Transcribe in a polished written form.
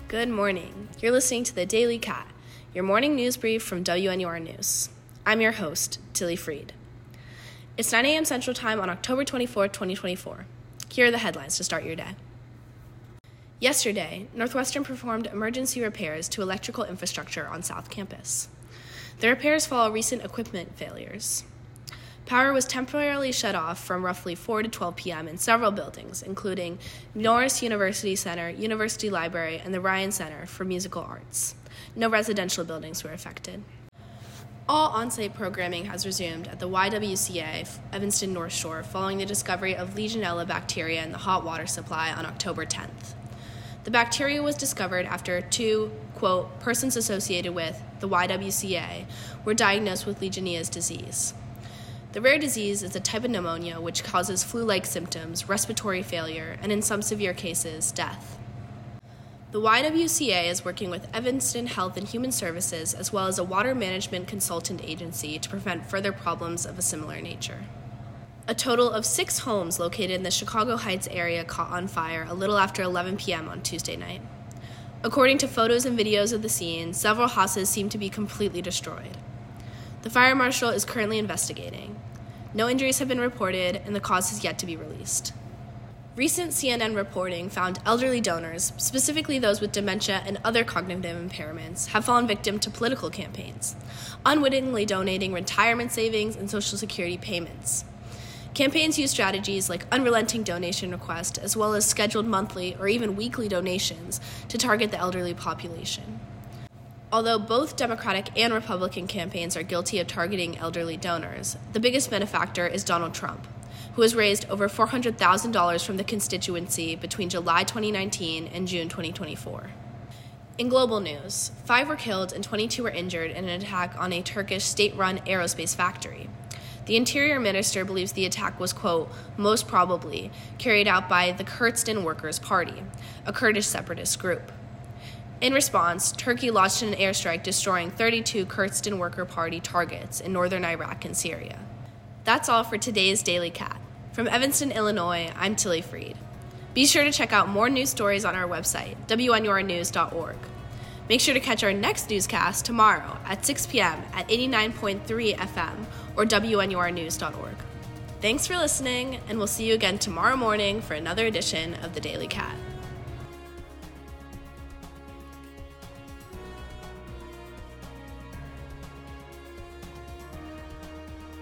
Good morning. You're listening to the Daily Cat, your morning news brief from WNUR News. I'm your host, Tilly Freed. It's 9 a.m. Central Time on October 24, 2024. Here are the headlines to start your day. Yesterday, Northwestern performed emergency repairs to electrical infrastructure on South Campus. The repairs follow recent equipment failures. Power was temporarily shut off from roughly 4 to 12 p.m. in several buildings, including Norris University Center, University Library, and the Ryan Center for Musical Arts. No residential buildings were affected. All on-site programming has resumed at the YWCA Evanston North Shore following the discovery of Legionella bacteria in the hot water supply on October 10th. The bacteria was discovered after two, quote, persons associated with the YWCA were diagnosed with Legionia's disease. The rare disease is a type of pneumonia which causes flu-like symptoms, respiratory failure, and in some severe cases, death. The YWCA is working with Evanston Health and Human Services as well as a water management consultant agency to prevent further problems of a similar nature. A total of 6 homes located in the Chicago Heights area caught on fire a little after 11 p.m. on Tuesday night. According to photos and videos of the scene, several houses seem to be completely destroyed. The fire marshal is currently investigating. No injuries have been reported, and the cause has yet to be released. Recent CNN reporting found elderly donors, specifically those with dementia and other cognitive impairments, have fallen victim to political campaigns, unwittingly donating retirement savings and Social Security payments. Campaigns use strategies like unrelenting donation requests, as well as scheduled monthly or even weekly donations to target the elderly population. Although both Democratic and Republican campaigns are guilty of targeting elderly donors, the biggest benefactor is Donald Trump, who has raised over $400,000 from the constituency between July 2019 and June 2024. In global news, 5 were killed and 22 were injured in an attack on a Turkish state-run aerospace factory. The Interior Minister believes the attack was, quote, most probably carried out by the Kurdistan Workers' Party, a Kurdish separatist group. In response, Turkey launched an airstrike destroying 32 Kurdistan Worker Party targets in northern Iraq and Syria. That's all for today's Daily Cat. From Evanston, Illinois, I'm Tilly Freed. Be sure to check out more news stories on our website, WNURnews.org. Make sure to catch our next newscast tomorrow at 6 p.m. at 89.3 FM or WNURnews.org. Thanks for listening, and we'll see you again tomorrow morning for another edition of the Daily Cat.